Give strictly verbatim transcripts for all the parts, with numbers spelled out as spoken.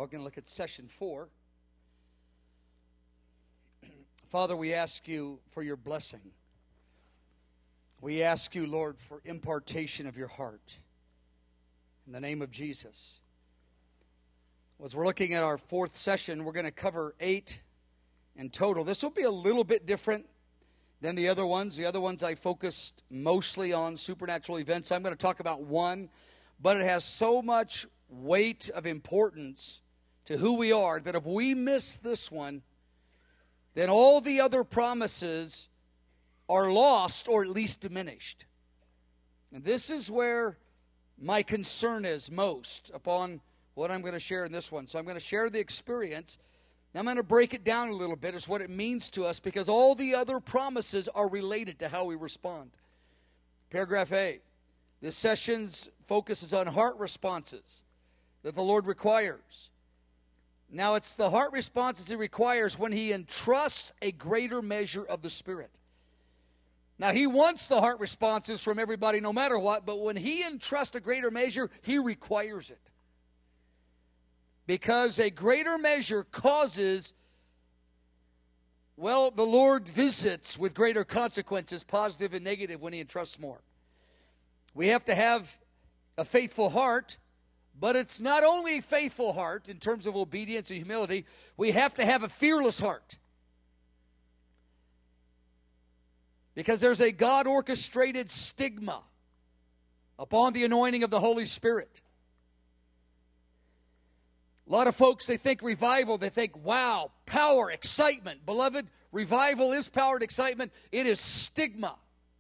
We're going to look at session four. Father, we ask you for your blessing. We ask you, Lord, for impartation of your heart. In the name of Jesus. As we're looking at our fourth session, we're going to cover eight in total. This will be a little bit different than the other ones. The other ones I focused mostly on supernatural events. I'm going to talk about one, but it has so much weight of importance to who we are that if we miss this one, then all the other promises are lost or at least diminished. And this is where my concern is most upon what I'm going to share in this one. So I'm going to share the experience. I'm going to break it down a little bit as what it means to us because all the other promises are related to how we respond. Paragraph A. This session's focuses on heart responses that the Lord requires. Now, it's the heart responses He requires when He entrusts a greater measure of the Spirit. Now, He wants the heart responses from everybody no matter what, but when He entrusts a greater measure, He requires it. Because a greater measure causes, well, the Lord visits with greater consequences, positive and negative, when He entrusts more. We have to have a faithful heart. But it's not only a faithful heart in terms of obedience and humility. We have to have a fearless heart. Because there's a God-orchestrated stigma upon the anointing of the Holy Spirit. A lot of folks, they think revival, they think, wow, power, excitement. Beloved, revival is power and excitement. It is stigma.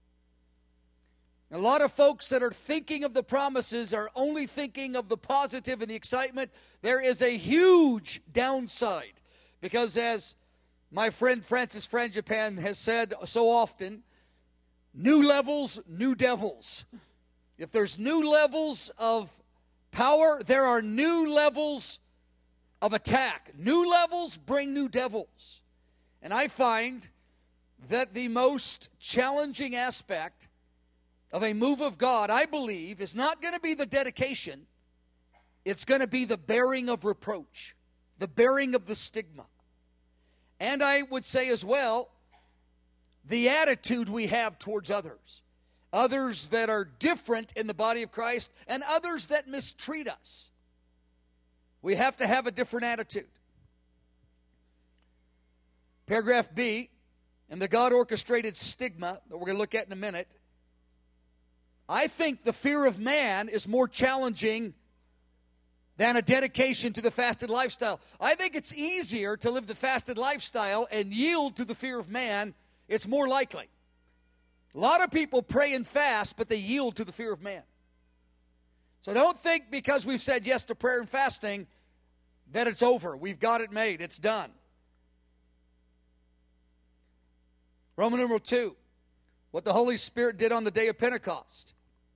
A lot of folks that are thinking of the promises are only thinking of the positive and the excitement. There is a huge downside. Because as my friend Francis Frangipan has said so often, new levels, new devils. If there's new levels of power, there are new levels of attack. New levels bring new devils. And I find that the most challenging aspect of a move of God, I believe, is not going to be the dedication. It's going to be the bearing of reproach, the bearing of the stigma. And I would say as well, the attitude we have towards others. Others that are different in the body of Christ and others that mistreat us. We have to have a different attitude. Paragraph B, and the God-orchestrated stigma that we're going to look at in a minute. I think the fear of man is more challenging than a dedication to the fasted lifestyle. I think it's easier to live the fasted lifestyle and yield to the fear of man. It's more likely. A lot of people pray and fast, but they yield to the fear of man. So don't think because we've said yes to prayer and fasting that it's over. We've got it made. It's done. Roman numeral two. What the Holy Spirit did on the day of Pentecost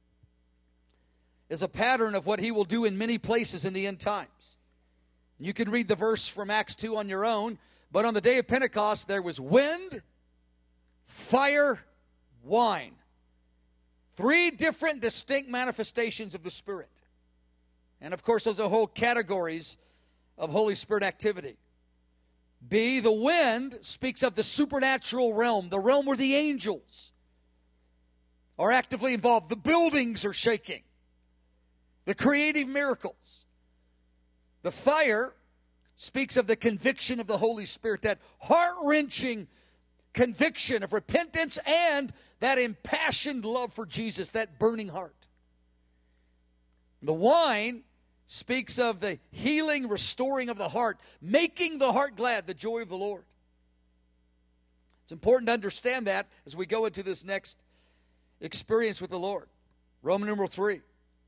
is a pattern of what He will do in many places in the end times. You can read the verse from Acts two on your own, but on the day of Pentecost there was wind, fire, wine. Three different distinct manifestations of the Spirit. And of course those are whole categories of Holy Spirit activity. B, the wind speaks of the supernatural realm, the realm where the angels are actively involved. The buildings are shaking. The creative miracles. The fire speaks of the conviction of the Holy Spirit, that heart-wrenching conviction of repentance and that impassioned love for Jesus, that burning heart. The wine speaks of the healing, restoring of the heart, making the heart glad, the joy of the Lord. It's important to understand that as we go into this next experience with the Lord. Roman numeral three.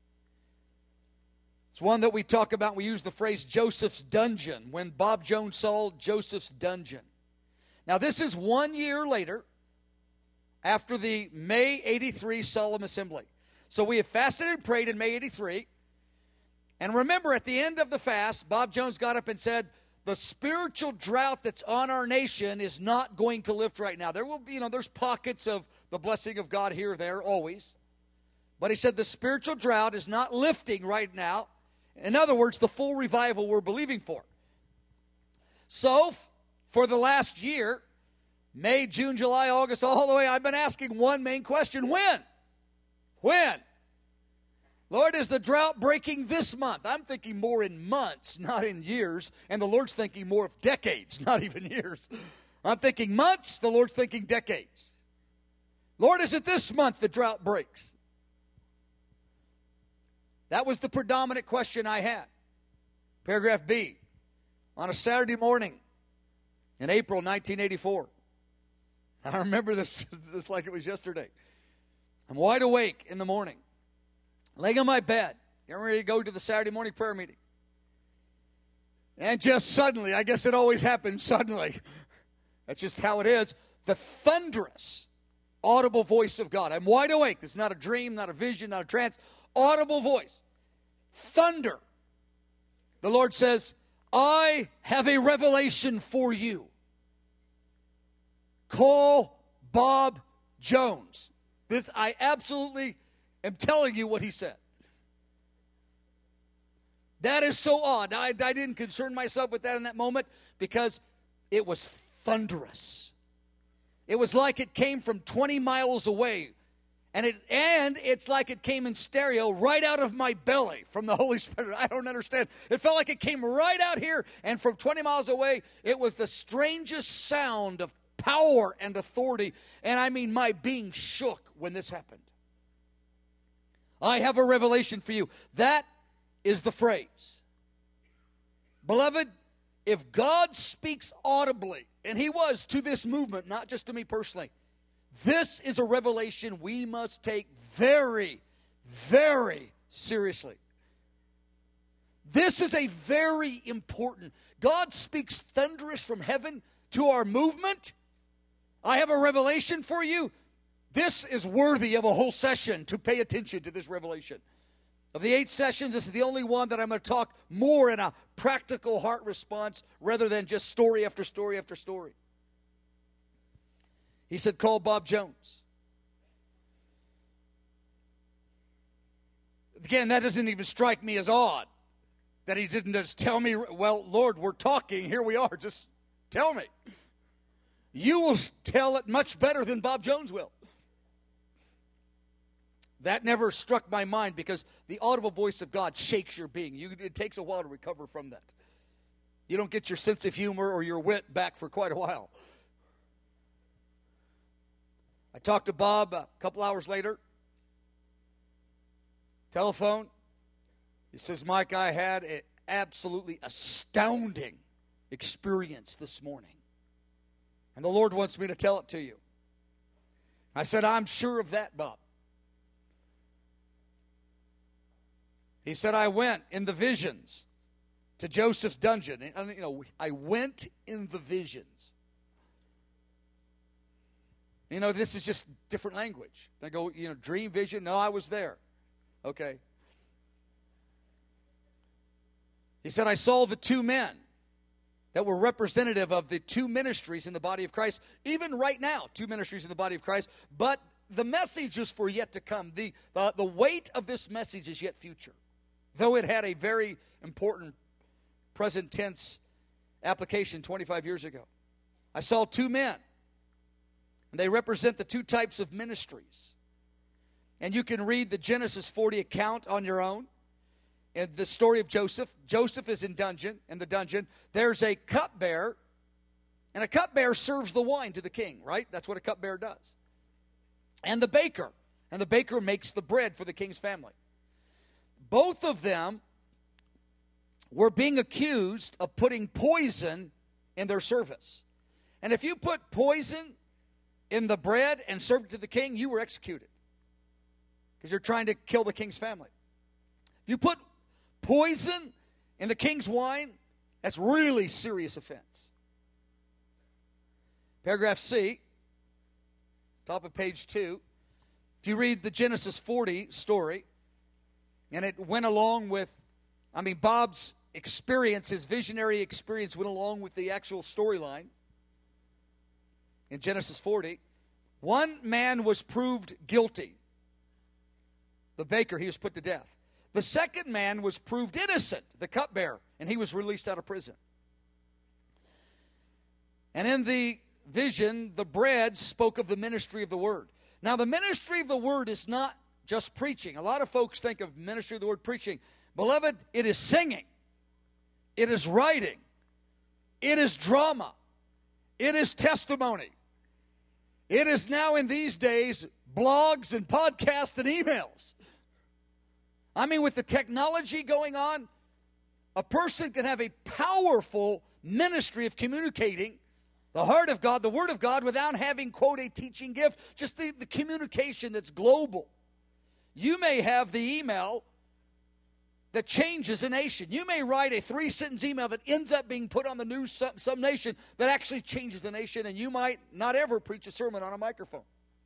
It's one that we talk about. We use the phrase Joseph's dungeon when Bob Jones saw Joseph's dungeon. Now this is one year later after the May eighty-three solemn assembly. So we have fasted and prayed in May eighty-three. And remember, at the end of the fast, Bob Jones got up and said, the spiritual drought that's on our nation is not going to lift right now. There will be, you know, there's pockets of the blessing of God here or there, always. But he said the spiritual drought is not lifting right now. In other words, the full revival we're believing for. So, for the last year, May, June, July, August, all the way, I've been asking one main question: when? When? Lord, is the drought breaking this month? I'm thinking more in months, not in years. And the Lord's thinking more of decades, not even years. I'm thinking months, the Lord's thinking decades. Lord, is it this month the drought breaks? That was the predominant question I had. Paragraph B. On a Saturday morning in April nineteen eighty-four. I remember this just like it was yesterday. I'm wide awake in the morning, laying on my bed, getting ready to go to the Saturday morning prayer meeting. And just suddenly, I guess it always happens suddenly. That's just how it is. The thunderous, audible voice of God. I'm wide awake. This is not a dream, not a vision, not a trance. Audible voice. Thunder. The Lord says, I have a revelation for you. Call Bob Jones. This, I absolutely am telling you what he said. That is so odd. I, I didn't concern myself with that in that moment because it was thunderous. It was like it came from twenty miles away. And it and it's like it came in stereo right out of my belly from the Holy Spirit. I don't understand. It felt like it came right out here, and from twenty miles away, it was the strangest sound of power and authority. And I mean, my being shook when this happened. I have a revelation for you. That is the phrase. Beloved, if God speaks audibly, and he was to this movement, not just to me personally, this is a revelation we must take very, very seriously. This is a very important. God speaks thunderous from heaven to our movement. I have a revelation for you. This is worthy of a whole session to pay attention to this revelation. Of the eight sessions, this is the only one that I'm going to talk more in a practical heart response rather than just story after story after story. He said, call Bob Jones. Again, that doesn't even strike me as odd. That he didn't just tell me, well, Lord, we're talking, here we are, just tell me. You will tell it much better than Bob Jones will. That never struck my mind because the audible voice of God shakes your being. You, it takes a while to recover from that. You don't get your sense of humor or your wit back for quite a while. I talked to Bob a couple hours later. Telephone. He says, Mike, I had an absolutely astounding experience this morning. And the Lord wants me to tell it to you. I said, I'm sure of that, Bob. He said, I went in the visions to Joseph's dungeon. And, you know, I went in the visions. You know, this is just different language. I go, you know, dream, vision. No, I was there. Okay. He said, I saw the two men that were representative of the two ministries in the body of Christ. Even right now, two ministries in the body of Christ. But the message is for yet to come. The, the, the weight of this message is yet future. Though it had a very important present tense application twenty-five years ago. I saw two men. And they represent the two types of ministries. And you can read the Genesis forty account on your own. And the story of Joseph. Joseph is in dungeon, in the dungeon. There's a cupbearer. And a cupbearer serves the wine to the king, right? That's what a cupbearer does. And the baker. And the baker makes the bread for the king's family. Both of them were being accused of putting poison in their service. And if you put poison in the bread and served it to the king, you were executed. Because you're trying to kill the king's family. If you put poison in the king's wine, that's really serious offense. Paragraph C, top of page two. If you read the Genesis forty story, and it went along with, I mean, Bob's experience, his visionary experience went along with the actual storyline. In Genesis forty, one man was proved guilty. The baker, he was put to death. The second man was proved innocent, the cupbearer, and he was released out of prison. And in the vision, the bread spoke of the ministry of the word. Now, the ministry of the word is not just preaching. A lot of folks think of ministry of the word preaching. Beloved, it is singing. It is writing. It is drama. It is testimony. It is now in these days blogs and podcasts and emails. I mean, with the technology going on, a person can have a powerful ministry of communicating the heart of God, the Word of God, without having, quote, a teaching gift, just the, the communication that's global. You may have the email that changes a nation. You may write a three-sentence email that ends up being put on the news some, some nation that actually changes the nation, and you might not ever preach a sermon on a microphone.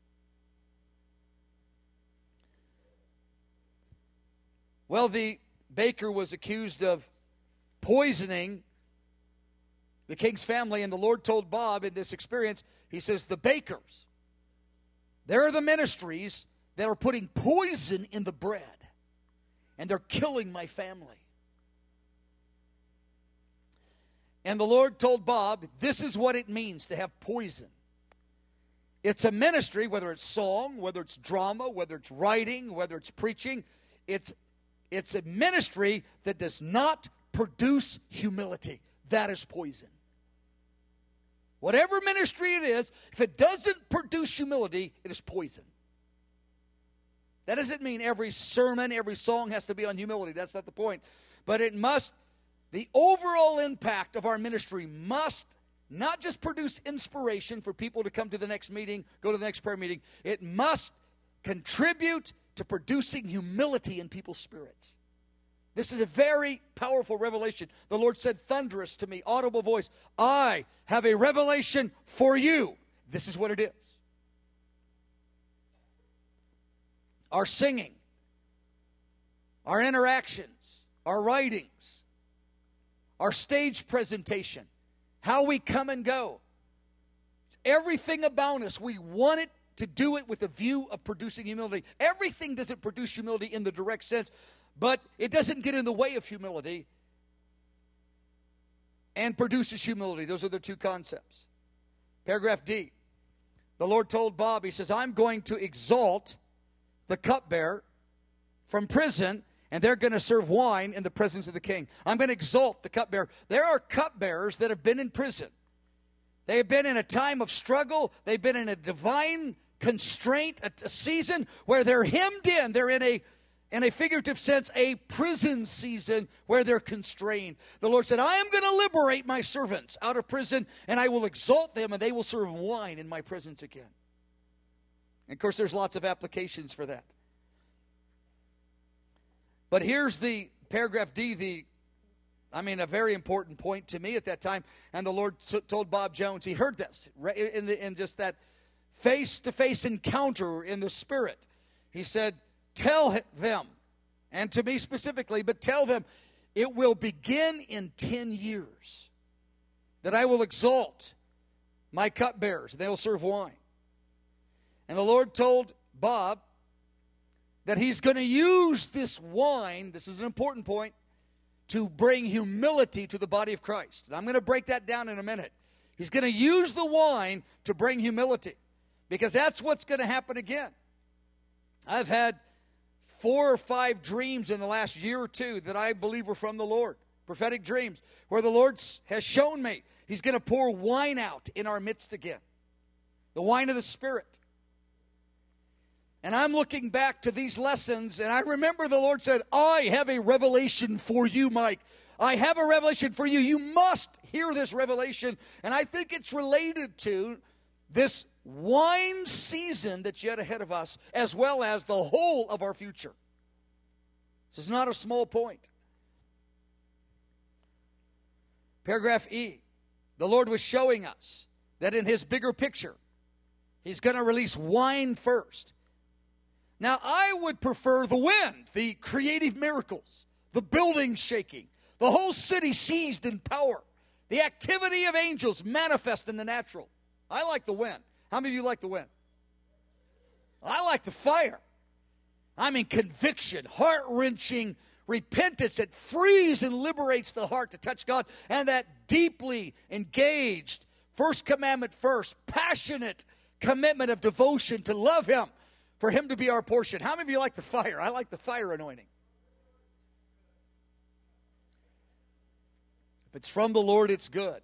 Well, the baker was accused of poisoning the king's family, and the Lord told Bob in this experience, he says, the bakers, they're the ministries that are putting poison in the bread, and they're killing my family. And the Lord told Bob, this is what it means to have poison. It's a ministry, whether it's song, whether it's drama, whether it's writing, whether it's preaching, it's, it's a ministry that does not produce humility. That is poison. Whatever ministry it is, if it doesn't produce humility, it is poison. That doesn't mean every sermon, every song has to be on humility. That's not the point. But it must, the overall impact of our ministry must not just produce inspiration for people to come to the next meeting, go to the next prayer meeting. It must contribute to producing humility in people's spirits. This is a very powerful revelation. The Lord said thunderous to me, audible voice, I have a revelation for you. This is what it is. Our singing, our interactions, our writings, our stage presentation, how we come and go. Everything about us, we want it to do it with a view of producing humility. Everything doesn't produce humility in the direct sense, but it doesn't get in the way of humility and produces humility. Those are the two concepts. Paragraph D. The Lord told Bob, he says, I'm going to exalt the cupbearer from prison, and they're going to serve wine in the presence of the king. I'm going to exalt the cupbearer. There are cupbearers that have been in prison. They have been in a time of struggle. They've been in a divine constraint, a, a season where they're hemmed in. They're in a In a figurative sense, a prison season where they're constrained. The Lord said, I am going to liberate my servants out of prison, and I will exalt them, and they will serve wine in my presence again. And of course, there's lots of applications for that. But here's the paragraph D, the, I mean, a very important point to me at that time. And the Lord t- told Bob Jones, he heard this in, the, in just that face-to-face encounter in the Spirit. He said, tell them, and to me specifically, but tell them, it will begin in ten years that I will exalt my cupbearers, and they will serve wine. And the Lord told Bob that he's going to use this wine, this is an important point, to bring humility to the body of Christ. And I'm going to break that down in a minute. He's going to use the wine to bring humility, because that's what's going to happen again. I've had four or five dreams in the last year or two that I believe were from the Lord. Prophetic dreams where the Lord has shown me He's going to pour wine out in our midst again. The wine of the Spirit. And I'm looking back to these lessons, and I remember the Lord said, I have a revelation for you, Mike. I have a revelation for you. You must hear this revelation. And I think it's related to this wine season that's yet ahead of us, as well as the whole of our future. This is not a small point. Paragraph E. The Lord was showing us that in His bigger picture, He's going to release wine first. Now, I would prefer the wind, the creative miracles, the building shaking, the whole city seized in power, the activity of angels manifest in the natural. I like the wind. How many of you like the wind? I like the fire. I mean conviction, heart-wrenching repentance that frees and liberates the heart to touch God, and that deeply engaged, first commandment first, passionate commitment of devotion to love Him, for Him to be our portion. How many of you like the fire? I like the fire anointing. If it's from the Lord, it's good.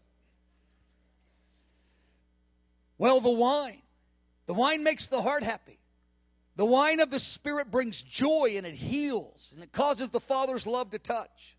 Well, the wine. The wine makes the heart happy. The wine of the Spirit brings joy, and it heals, and it causes the Father's love to touch.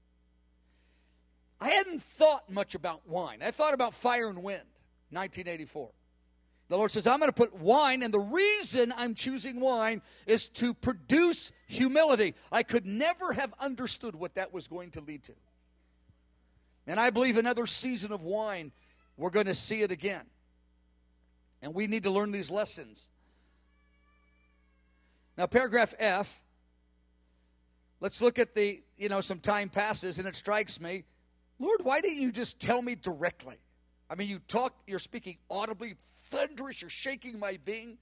I hadn't thought much about wine. I thought about fire and wind, nineteen eighty-four. The Lord says, I'm going to put wine, and the reason I'm choosing wine is to produce humility. I could never have understood what that was going to lead to. And I believe another season of wine, we're going to see it again. And we need to learn these lessons. Now, paragraph F, let's look at the, you know, some time passes, and it strikes me, Lord, why didn't you just tell me directly? I mean, you talk, you're speaking audibly, thunderous, you're shaking my being.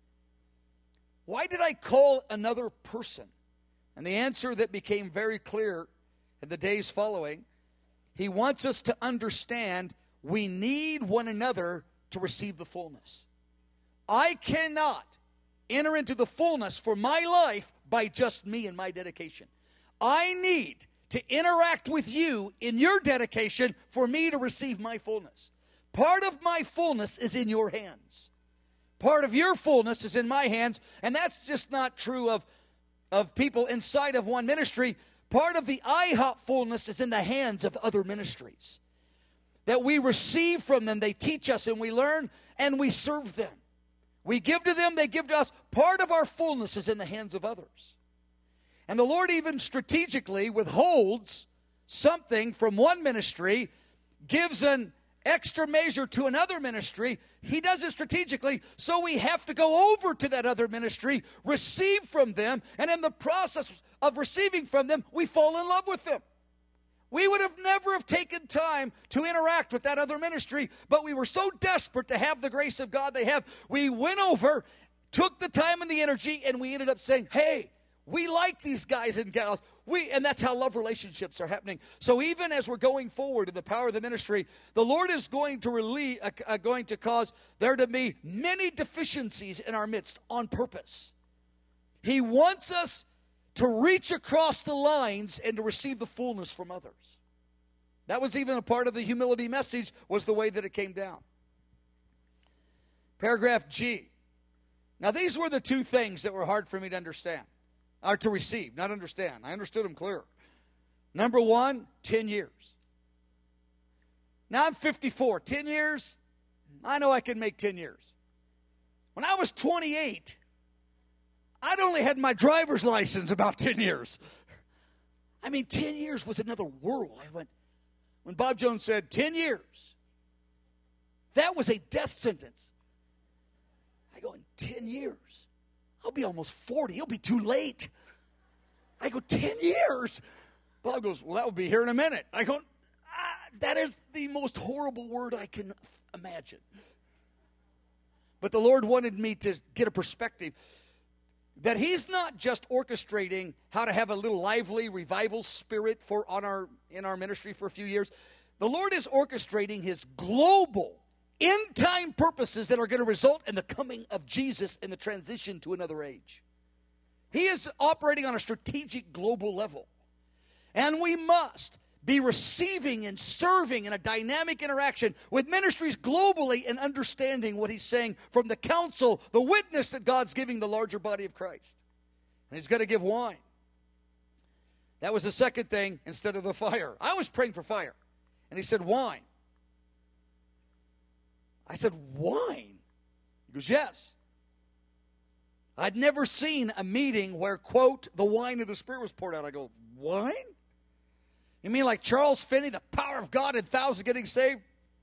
Why did I call another person? And the answer that became very clear in the days following, He wants us to understand we need one another to receive the fullness. I cannot enter into the fullness for my life by just me and my dedication. I need to interact with you in your dedication for me to receive my fullness. Part of my fullness is in your hands. Part of your fullness is in my hands, and that's just not true of, of people inside of one ministry. Part of the I HOP fullness is in the hands of other ministries. That we receive from them, they teach us and we learn, and we serve them. We give to them, they give to us. Part of our fullness is in the hands of others. And the Lord even strategically withholds something from one ministry, gives an extra measure to another ministry. He does it strategically, so we have to go over to that other ministry, receive from them, and in the process of receiving from them, we fall in love with them. We would have never have taken time to interact with that other ministry, but we were so desperate to have the grace of God they have. We went over, took the time and the energy, and we ended up saying, hey, we like these guys and gals. We, and that's how love relationships are happening. So even as we're going forward in the power of the ministry, the Lord is going to relieve, uh, uh, going to cause there to be many deficiencies in our midst on purpose. He wants us to reach across the lines and to receive the fullness from others. That was even a part of the humility message, was the way that it came down. Paragraph G. Now these were the two things that were hard for me to understand. Or to receive, not understand. I understood them clear. Number one, ten years. Now I'm fifty-four. ten years, I know I can make ten years. When I was twenty-eight, I'd only had my driver's license about ten years. I mean, ten years was another world. I went, when Bob Jones said ten years, that was a death sentence. I go, in ten years? I'll be almost forty. It'll be too late. I go, ten years? Bob goes, well, that will be here in a minute. I go, ah, that is the most horrible word I can f- imagine. But the Lord wanted me to get a perspective that He's not just orchestrating how to have a little lively revival spirit for on our in our ministry for a few years. The Lord is orchestrating His global end-time purposes that are going to result in the coming of Jesus and the transition to another age. He is operating on a strategic global level. And we must be receiving and serving in a dynamic interaction with ministries globally and understanding what He's saying from the counsel, the witness that God's giving the larger body of Christ. And He's going to give wine. That was the second thing instead of the fire. I was praying for fire. And He said wine. I said, wine? He goes, yes. I'd never seen a meeting where, quote, the wine of the Spirit was poured out. I go, wine? You mean like Charles Finney, the power of God and thousands getting saved?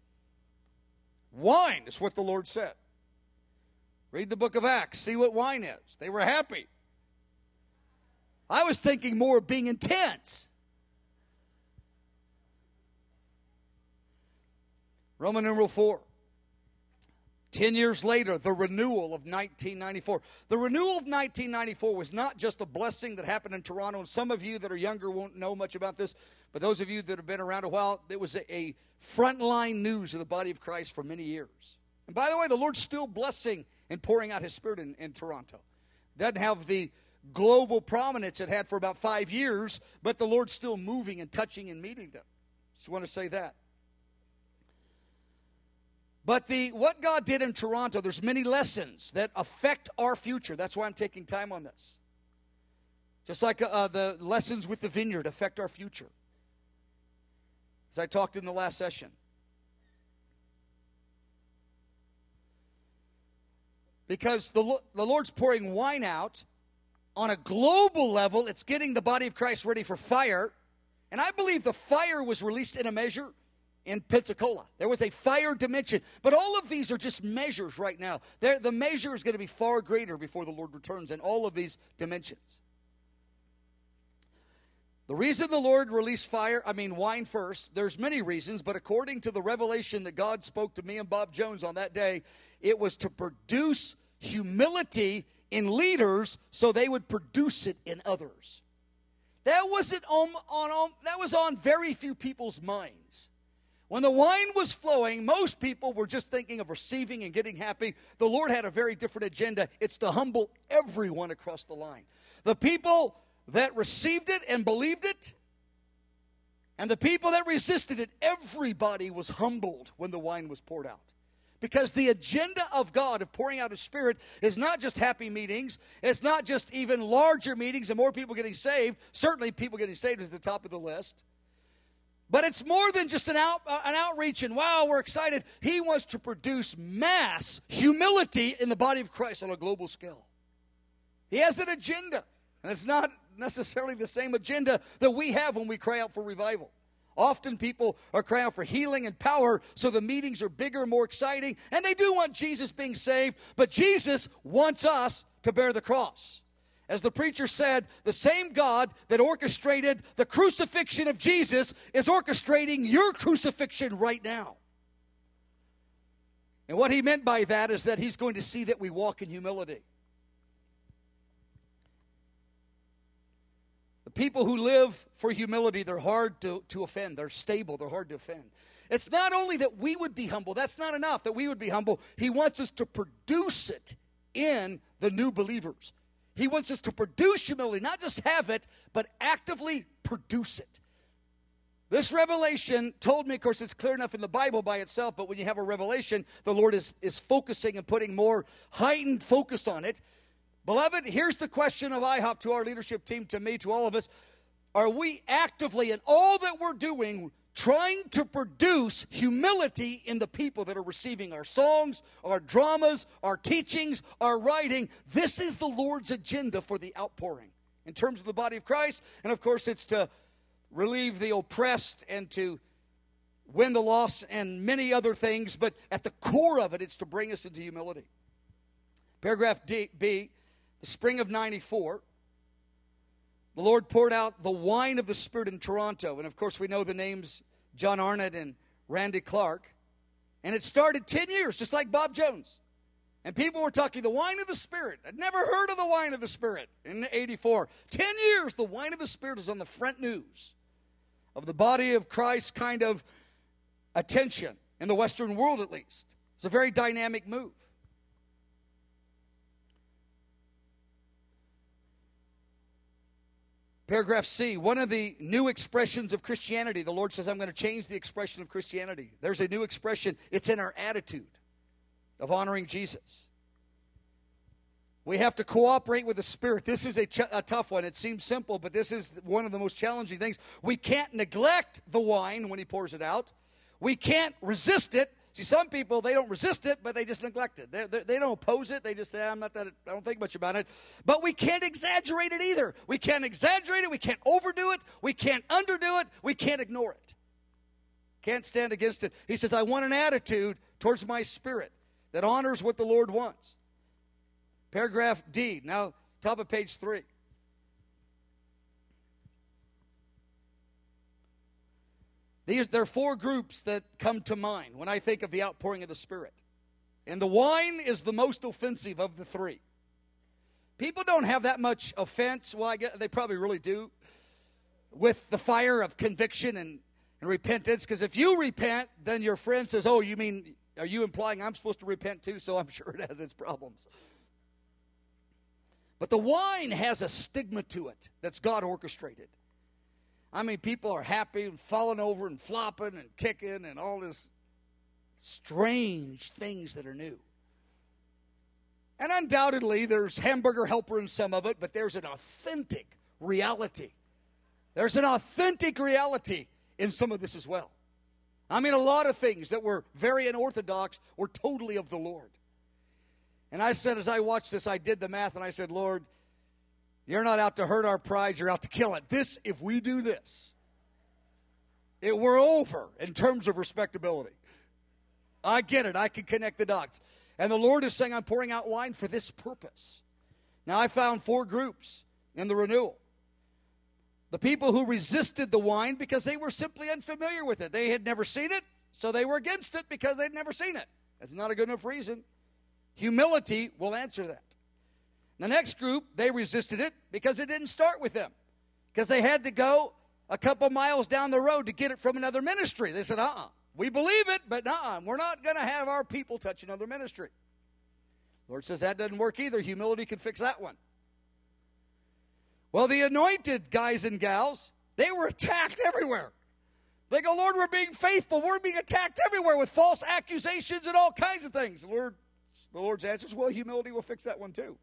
Wine is what the Lord said. Read the book of Acts. See what wine is. They were happy. I was thinking more of being intense. Roman numeral four. Ten years later, the renewal of nineteen ninety-four. The renewal of nineteen ninety-four was not just a blessing that happened in Toronto, and some of you that are younger won't know much about this, but those of you that have been around a while, it was a, a frontline news of the body of Christ for many years. And by the way, the Lord's still blessing and pouring out His Spirit in, in Toronto. Doesn't have the global prominence it had for about five years, but the Lord's still moving and touching and meeting them. Just want to say that. But the what God did in Toronto, there's many lessons that affect our future. That's why I'm taking time on this. Just like uh, the lessons with the vineyard affect our future. As I talked in the last session. Because the, the Lord's pouring wine out on a global level. It's getting the body of Christ ready for fire. And I believe the fire was released in a measure in Pensacola. There was a fire dimension. But all of these are just measures right now. They're, the measure is going to be far greater before the Lord returns in all of these dimensions. The reason the Lord released fire, I mean wine first, there's many reasons, but according to the revelation that God spoke to me and Bob Jones on that day, it was to produce humility in leaders so they would produce it in others. That wasn't on, on, on that was on very few people's minds. When the wine was flowing, most people were just thinking of receiving and getting happy. The Lord had a very different agenda. It's to humble everyone across the line. The people that received it and believed it, and the people that resisted it, everybody was humbled when the wine was poured out. Because the agenda of God of pouring out His Spirit is not just happy meetings. It's not just even larger meetings and more people getting saved. Certainly people getting saved is at the top of the list. But it's more than just an out, uh, an outreach and, wow, we're excited. He wants to produce mass humility in the body of Christ on a global scale. He has an agenda. And it's not necessarily the same agenda that we have when we cry out for revival. Often people are crying out for healing and power, so the meetings are bigger, more exciting. And they do want Jesus being saved, but Jesus wants us to bear the cross. As the preacher said, the same God that orchestrated the crucifixion of Jesus is orchestrating your crucifixion right now. And what he meant by that is that he's going to see that we walk in humility. The people who live for humility, they're hard to, to offend. They're stable. They're hard to offend. It's not only that we would be humble. That's not enough that we would be humble. He wants us to produce it in the new believers. He wants us to produce humility, not just have it, but actively produce it. This revelation told me, of course, it's clear enough in the Bible by itself, but when you have a revelation, the Lord is, is focusing and putting more heightened focus on it. Beloved, here's the question of I HOP to our leadership team, to me, to all of us. Are we actively, in all that we're doing, trying to produce humility in the people that are receiving our songs, our dramas, our teachings, our writing? This is the Lord's agenda for the outpouring in terms of the body of Christ. And, of course, it's to relieve the oppressed and to win the lost and many other things. But at the core of it, it's to bring us into humility. Paragraph D, B, the spring of ninety-four. The Lord poured out the wine of the Spirit in Toronto. And, of course, we know the names John Arnott and Randy Clark. And it started ten years, just like Bob Jones. And people were talking the wine of the Spirit. I'd never heard of the wine of the Spirit in eighty-four. Ten years, the wine of the Spirit is on the front news of the body of Christ kind of attention, in the Western world at least. It's a very dynamic move. Paragraph C, one of the new expressions of Christianity. The Lord says, I'm going to change the expression of Christianity. There's a new expression. It's in our attitude of honoring Jesus. We have to cooperate with the Spirit. This is a, ch- a tough one. It seems simple, but this is one of the most challenging things. We can't neglect the wine when He pours it out. We can't resist it. See, some people, they don't resist it, but they just neglect it. They, they, they don't oppose it. They just say, I'm not that, I don't think much about it. But we can't exaggerate it either. We can't exaggerate it. We can't overdo it. We can't underdo it. We can't ignore it. Can't stand against it. He says, I want an attitude towards my spirit that honors what the Lord wants. Paragraph D, now top of page three. These, there are four groups that come to mind when I think of the outpouring of the Spirit. And the wine is the most offensive of the three. People don't have that much offense. Well, I guess they probably really do. With the fire of conviction and, and repentance. Because if you repent, then your friend says, oh, you mean, are you implying I'm supposed to repent too? So I'm sure it has its problems. But the wine has a stigma to it that's God orchestrated. I mean, people are happy and falling over and flopping and kicking and all this strange things that are new. And undoubtedly, there's hamburger helper in some of it, but there's an authentic reality. There's an authentic reality in some of this as well. I mean, a lot of things that were very unorthodox were totally of the Lord. And I said, as I watched this, I did the math, and I said, Lord, you're not out to hurt our pride, you're out to kill it. This, if we do this, it, we're over in terms of respectability. I get it. I can connect the dots. And the Lord is saying, I'm pouring out wine for this purpose. Now, I found four groups in the renewal. The people who resisted the wine because they were simply unfamiliar with it. They had never seen it, so they were against it because they'd never seen it. That's not a good enough reason. Humility will answer that. The next group, they resisted it because it didn't start with them. Because they had to go a couple miles down the road to get it from another ministry. They said, uh-uh. We believe it, but uh-uh. We're not going to have our people touch another ministry. The Lord says that doesn't work either. Humility can fix that one. Well, the anointed guys and gals, they were attacked everywhere. They go, Lord, we're being faithful. We're being attacked everywhere with false accusations and all kinds of things. The Lord, the Lord's answer is, well, humility will fix that one too.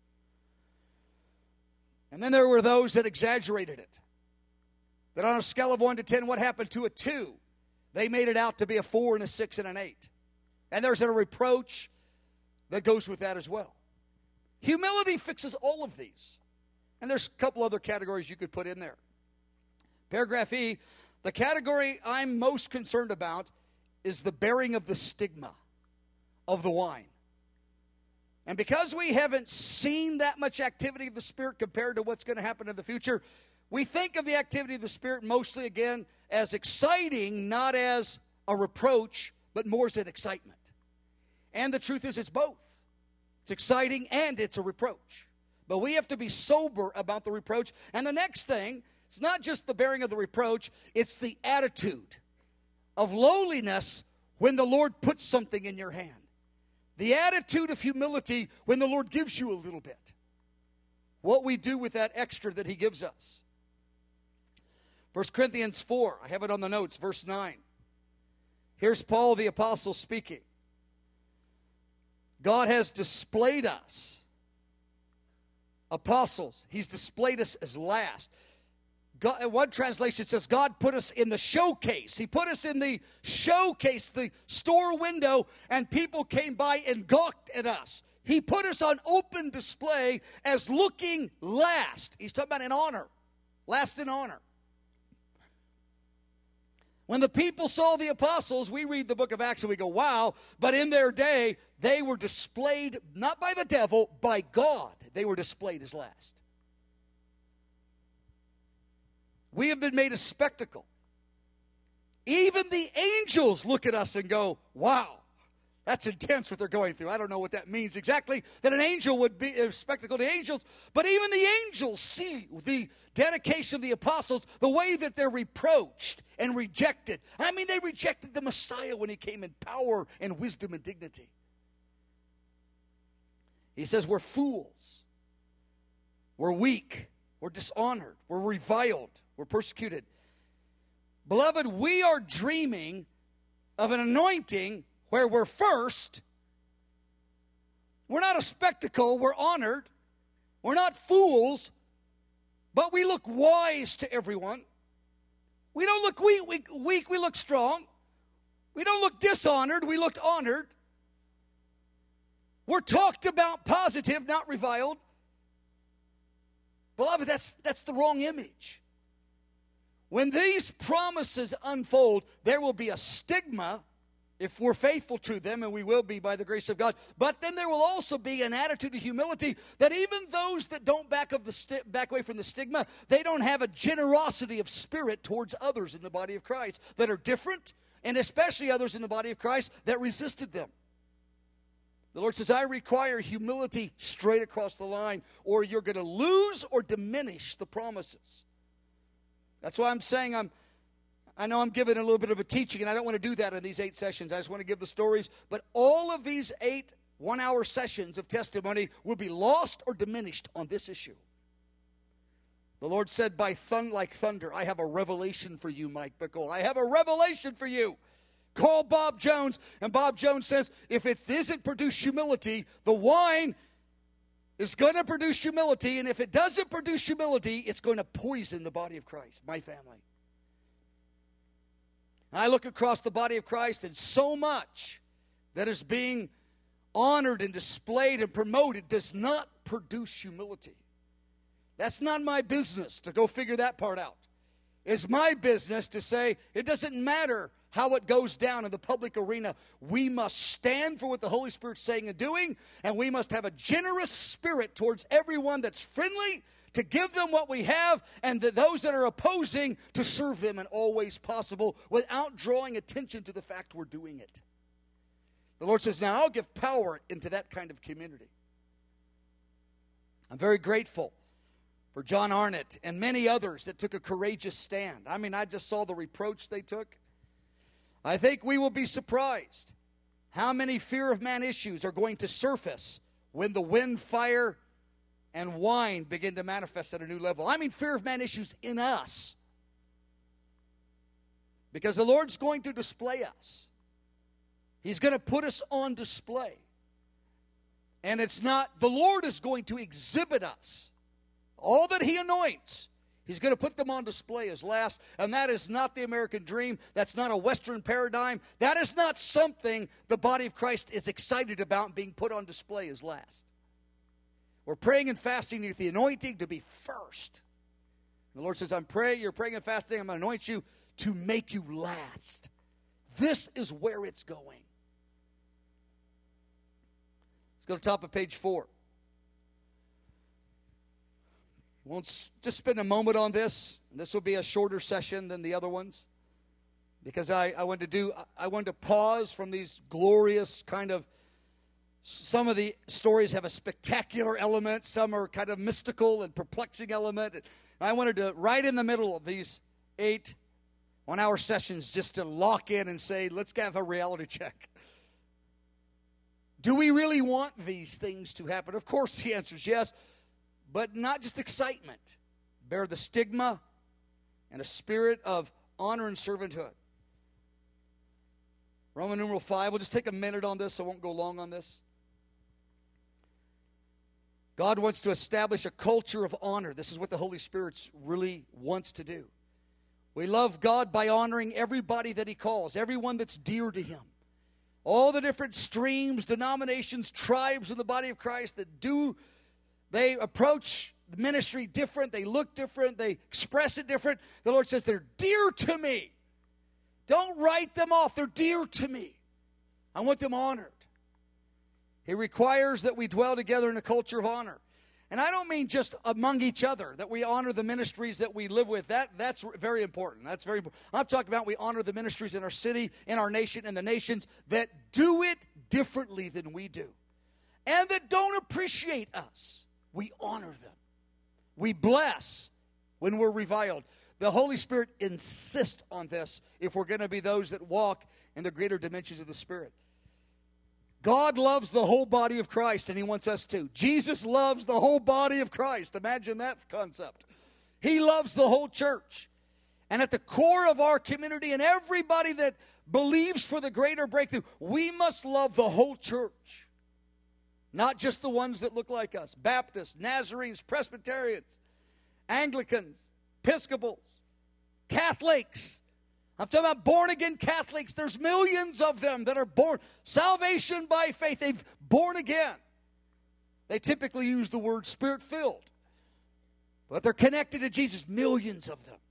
And then there were those that exaggerated it. That on a scale of one to ten, what happened to a two? They made it out to be a four and a six and an eight. And there's a reproach that goes with that as well. Humility fixes all of these. And there's a couple other categories you could put in there. Paragraph E, the category I'm most concerned about is the bearing of the stigma of the wine. And because we haven't seen that much activity of the Spirit compared to what's going to happen in the future, we think of the activity of the Spirit mostly, again, as exciting, not as a reproach, but more as an excitement. And the truth is, it's both. It's exciting and it's a reproach. But we have to be sober about the reproach. And the next thing, it's not just the bearing of the reproach, it's the attitude of lowliness when the Lord puts something in your hand. The attitude of humility when the Lord gives you a little bit. What we do with that extra that He gives us. First Corinthians four, I have it on the notes, verse nine. Here's Paul the apostle speaking. God has displayed us, apostles, He's displayed us as last. God, one translation says God put us in the showcase. He put us in the showcase, the store window, and people came by and gawked at us. He put us on open display as looking last. He's talking about in honor, last in honor. When the people saw the apostles, we read the book of Acts and we go, wow, but in their day, they were displayed, not by the devil, by God. They were displayed as last. We have been made a spectacle. Even the angels look at us and go, wow, that's intense what they're going through. I don't know what that means exactly, that an angel would be a spectacle to angels. But even the angels see the dedication of the apostles, the way that they're reproached and rejected. I mean, they rejected the Messiah when He came in power and wisdom and dignity. He says we're fools. We're weak. We're dishonored. We're reviled. We're persecuted. Beloved, we are dreaming of an anointing where we're first. We're not a spectacle. We're honored. We're not fools, but we look wise to everyone. We don't look weak, weak, weak. We look strong. We don't look dishonored. We look honored. We're talked about positive, not reviled. Beloved, that's, that's the wrong image. When these promises unfold, there will be a stigma if we're faithful to them, and we will be by the grace of God. But then there will also be an attitude of humility that even those that don't back, of the sti- back away from the stigma, they don't have a generosity of spirit towards others in the body of Christ that are different, and especially others in the body of Christ that resisted them. The Lord says, I require humility straight across the line, or you're going to lose or diminish the promises. That's why I'm saying I'm, I know I'm giving a little bit of a teaching, and I don't want to do that in these eight sessions. I just want to give the stories. But all of these eight one-hour sessions of testimony will be lost or diminished on this issue. The Lord said, by thun- like thunder, I have a revelation for you, Mike Bickle. I have a revelation for you. Call Bob Jones. And Bob Jones says, if it isn't produce humility, the wine is going to produce humility. And if it doesn't produce humility, it's going to poison the body of Christ, my family. And I look across the body of Christ, and so much that is being honored and displayed and promoted does not produce humility. That's not my business to go figure that part out. It's my business to say it doesn't matter how it goes down in the public arena. We must stand for what the Holy Spirit's saying and doing, and we must have a generous spirit towards everyone that's friendly, to give them what we have, and to those that are opposing, to serve them in all ways possible without drawing attention to the fact we're doing it. The Lord says, now I'll give power into that kind of community. I'm very grateful for John Arnott and many others that took a courageous stand. I mean, I just saw the reproach they took. I think we will be surprised how many fear of man issues are going to surface when the wind, fire, and wine begin to manifest at a new level. I mean, fear of man issues in us. Because the Lord's going to display us. He's going to put us on display. And it's not, the Lord is going to exhibit us. All that He anoints, He's going to put them on display as last. And that is not the American dream. That's not a Western paradigm. That is not something the body of Christ is excited about being put on display as last. We're praying and fasting with the anointing to be first. And the Lord says, I'm praying, you're praying and fasting, I'm going to anoint you to make you last. This is where it's going. Let's go to the top of page four. We'll just spend a moment on this. This will be a shorter session than the other ones, because I, I wanted to do I wanted to pause from these glorious kind of. Some of the stories have a spectacular element. Some are kind of mystical and perplexing element. And I wanted to, right in the middle of these eight one-hour sessions, just to lock in and say, let's have a reality check. Do we really want these things to happen? Of course, the answer is yes, but not just excitement. Bear the stigma and a spirit of honor and servanthood. Roman numeral five. We'll just take a minute on this. I won't go long on this. God wants to establish a culture of honor. This is what the Holy Spirit really wants to do. We love God by honoring everybody that He calls, everyone that's dear to Him. All the different streams, denominations, tribes in the body of Christ that do, they approach the ministry different, they look different, they express it different. The Lord says, they're dear to me. Don't write them off. They're dear to me. I want them honored. He requires that we dwell together in a culture of honor. And I don't mean just among each other, that we honor the ministries that we live with. That, that's very important. That's very important. I'm talking about we honor the ministries in our city, in our nation, and the nations that do it differently than we do. And that don't appreciate us. We honor them. We bless when we're reviled. The Holy Spirit insists on this if we're going to be those that walk in the greater dimensions of the Spirit. God loves the whole body of Christ, and He wants us to. Jesus loves the whole body of Christ. Imagine that concept. He loves the whole church. And at the core of our community and everybody that believes for the greater breakthrough, we must love the whole church. Not just the ones that look like us. Baptists, Nazarenes, Presbyterians, Anglicans, Episcopals, Catholics. I'm talking about born-again Catholics. There's millions of them that are born. Salvation by faith. They've born again. They typically use the word Spirit-filled. But they're connected to Jesus. Millions of them.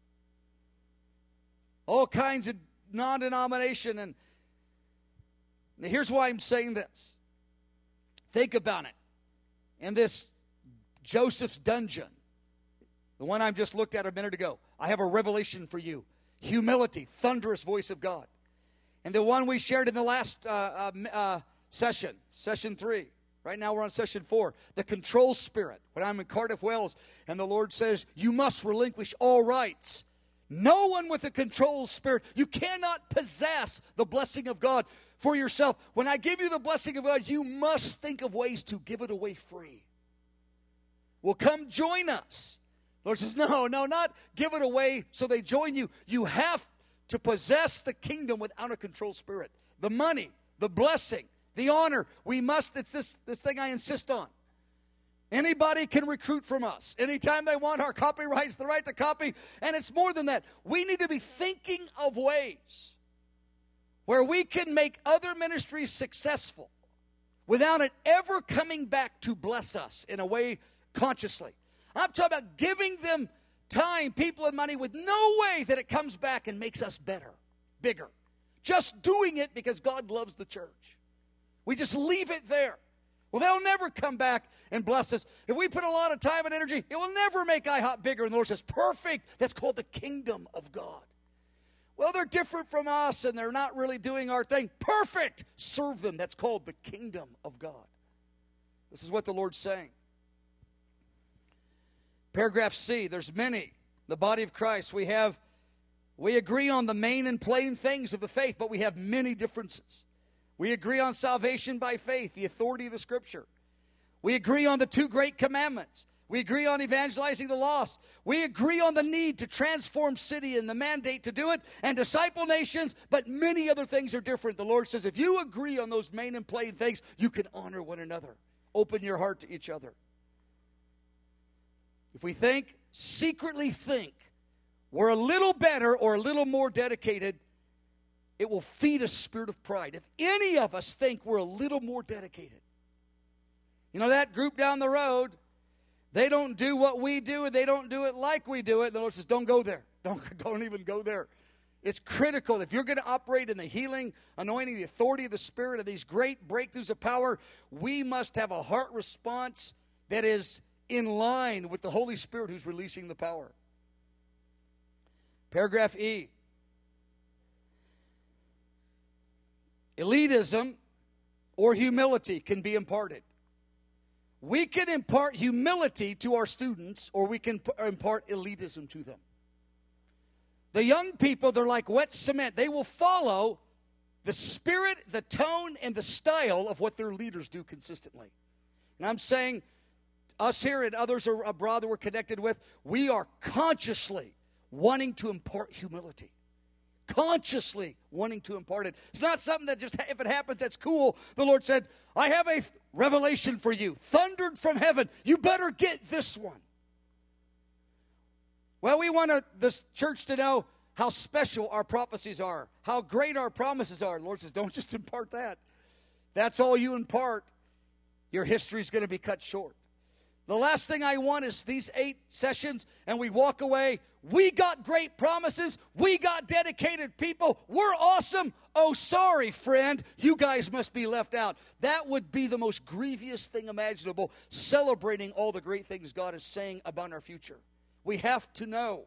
All kinds of non-denomination. And here's why I'm saying this. Think about it. In this Joseph's dungeon, the one I just looked at a minute ago, I have a revelation for you. Humility, thunderous voice of God. And the one we shared in the last uh, uh, uh, session, session three. Right now we're on session four, the control spirit. When I'm in Cardiff, Wales, and the Lord says, you must relinquish all rights. No one with a control spirit, you cannot possess the blessing of God for yourself. When I give you the blessing of God, you must think of ways to give it away free. Well, come join us. The Lord says, no, no, not give it away so they join you. You have to possess the kingdom without a control spirit. The money, the blessing, the honor, we must, it's this, this thing I insist on. Anybody can recruit from us. Anytime they want, our copyrights, the right to copy. And it's more than that. We need to be thinking of ways where we can make other ministries successful without it ever coming back to bless us in a way consciously. I'm talking about giving them time, people, and money with no way that it comes back and makes us better, bigger. Just doing it because God loves the church. We just leave it there. Well, they'll never come back and bless us. If we put a lot of time and energy, it will never make IHOP bigger. And the Lord says, perfect. That's called the kingdom of God. Well, they're different from us, and they're not really doing our thing. Perfect. Serve them. That's called the kingdom of God. This is what the Lord's saying. Paragraph C, there's many. The body of Christ, we have, we agree on the main and plain things of the faith, but we have many differences. We agree on salvation by faith, the authority of the Scripture. We agree on the two great commandments. We agree on evangelizing the lost. We agree on the need to transform city and the mandate to do it and disciple nations, but many other things are different. The Lord says, if you agree on those main and plain things, you can honor one another. Open your heart to each other. If we think, secretly think, we're a little better or a little more dedicated, it will feed a spirit of pride. If any of us think we're a little more dedicated. You know, that group down the road, they don't do what we do, and they don't do it like we do it. The Lord says, don't go there. Don't, don't even go there. It's critical. If you're going to operate in the healing, anointing, the authority of the Spirit, and these great breakthroughs of power, we must have a heart response that is in line with the Holy Spirit who's releasing the power. Paragraph E. Elitism or humility can be imparted. We can impart humility to our students, or we can impart elitism to them. The young people, they're like wet cement. They will follow the spirit, the tone, and the style of what their leaders do consistently. And I'm saying, us here and others abroad that we're connected with, we are consciously wanting to impart humility. Consciously wanting to impart it. It's not something that just, if it happens, that's cool. The Lord said, I have a revelation for you, thundered from heaven. You better get this one. Well, we want to, this church to know how special our prophecies are, how great our promises are. The Lord says, don't just impart that. That's all you impart. Your history is going to be cut short. The last thing I want is these eight sessions, and we walk away. We got great promises. We got dedicated people. We're awesome. Oh, sorry, friend. You guys must be left out. That would be the most grievous thing imaginable, celebrating all the great things God is saying about our future. We have to know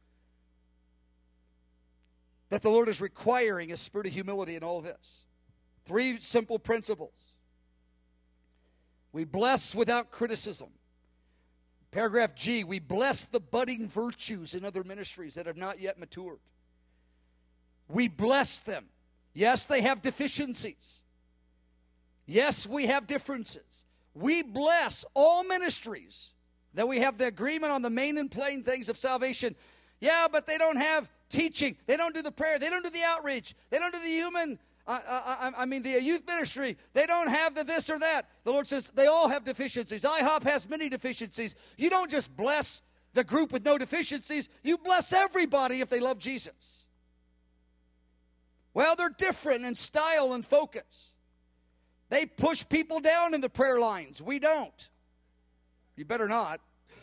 that the Lord is requiring a spirit of humility in all this. Three simple principles. We bless without criticism. Paragraph G, we bless the budding virtues in other ministries that have not yet matured. We bless them. Yes, they have deficiencies. Yes, we have differences. We bless all ministries that we have the agreement on the main and plain things of salvation. Yeah, but they don't have teaching. They don't do the prayer. They don't do the outreach. They don't do the human I, I, I mean, the youth ministry, they don't have the this or that. The Lord says they all have deficiencies. IHOP has many deficiencies. You don't just bless the group with no deficiencies. You bless everybody if they love Jesus. Well, they're different in style and focus. They push people down in the prayer lines. We don't. You better not.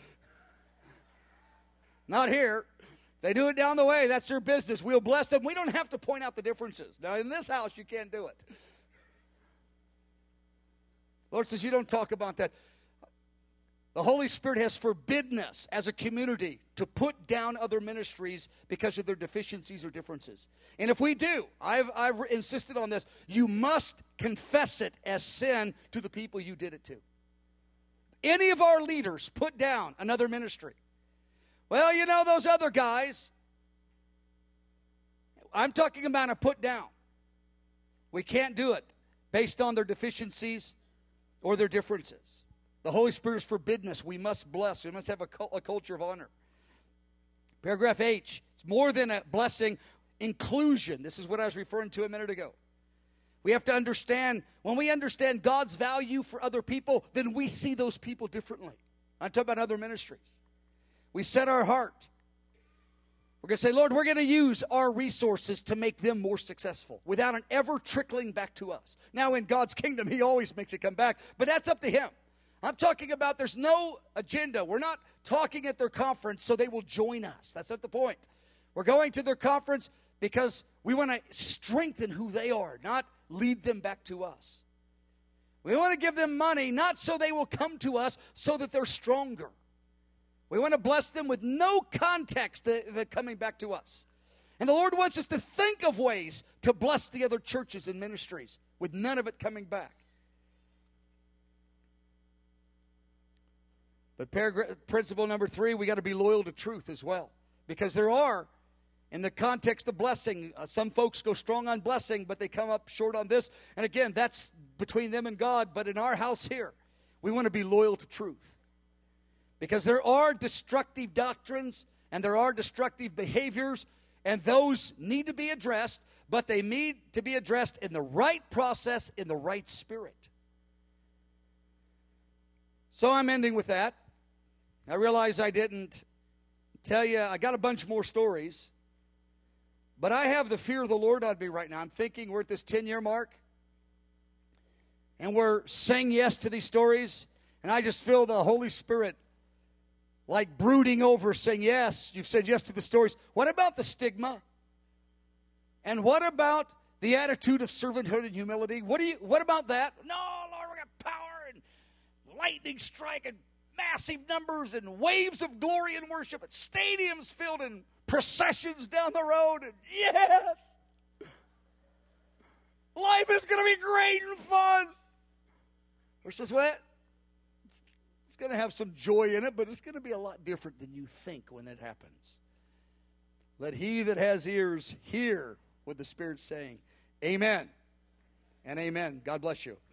Not here. They do it down the way. That's their business. We'll bless them. We don't have to point out the differences. Now, in this house, you can't do it. The Lord says, you don't talk about that. The Holy Spirit has forbidden us as a community to put down other ministries because of their deficiencies or differences. And if we do, I've, I've insisted on this, you must confess it as sin to the people you did it to. Any of our leaders put down another ministry. Well, you know, those other guys, I'm talking about a put down. We can't do it based on their deficiencies or their differences. The Holy Spirit has forbidden us. We must bless. We must have a, a culture of honor. Paragraph H. It's more than a blessing. Inclusion. This is what I was referring to a minute ago. We have to understand, when we understand God's value for other people, then we see those people differently. I'm talking about other ministries. We set our heart. We're going to say, Lord, we're going to use our resources to make them more successful without an ever trickling back to us. Now, in God's kingdom, He always makes it come back, but that's up to Him. I'm talking about there's no agenda. We're not talking at their conference so they will join us. That's not the point. We're going to their conference because we want to strengthen who they are, not lead them back to us. We want to give them money, not so they will come to us, so that they're stronger. We want to bless them with no context of it coming back to us. And the Lord wants us to think of ways to bless the other churches and ministries with none of it coming back. But paragraph, principle number three, we got to be loyal to truth as well. Because there are, in the context of blessing, uh, some folks go strong on blessing, but they come up short on this. And again, that's between them and God. But in our house here, we want to be loyal to truth. Because there are destructive doctrines and there are destructive behaviors, and those need to be addressed, but they need to be addressed in the right process, in the right spirit. So I'm ending with that. I realize I didn't tell you, I got a bunch more stories, but I have the fear of the Lord on me right now. I'm thinking we're at this ten-year mark, and we're saying yes to these stories, and I just feel the Holy Spirit like brooding over, saying, yes, you've said yes to the stories. What about the stigma? And what about the attitude of servanthood and humility? What do you? What about that? No, Lord, we got power and lightning strike and massive numbers and waves of glory and worship and stadiums filled and processions down the road. And yes, life is going to be great and fun. Or says, well, it's, it's going to have some joy in it, but it's going to be a lot different than you think when that happens. Let he that has ears hear what the Spirit's saying. Amen and amen. God bless you.